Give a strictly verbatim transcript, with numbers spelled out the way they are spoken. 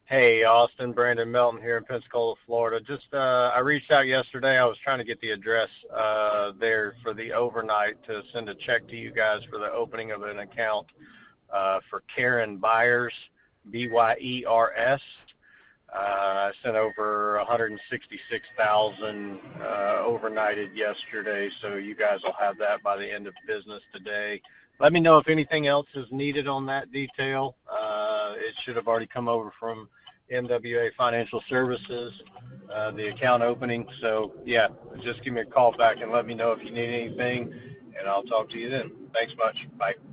Hey, Austin, Brandon Melton here in Pensacola, Florida. Just, uh, I reached out yesterday. I was trying to get the address uh, there for the overnight to send a check to you guys for the opening of an account uh, for Karen Byers, B Y E R S. Uh, I sent over one hundred sixty-six thousand uh, overnighted yesterday, so you guys will have that by the end of business today. Let me know if anything else is needed on that detail. Uh, it should have already come over from N W A Financial Services, uh, the account opening. So, yeah, just give me a call back and let me know if you need anything, and I'll talk to you then. Thanks much. Bye.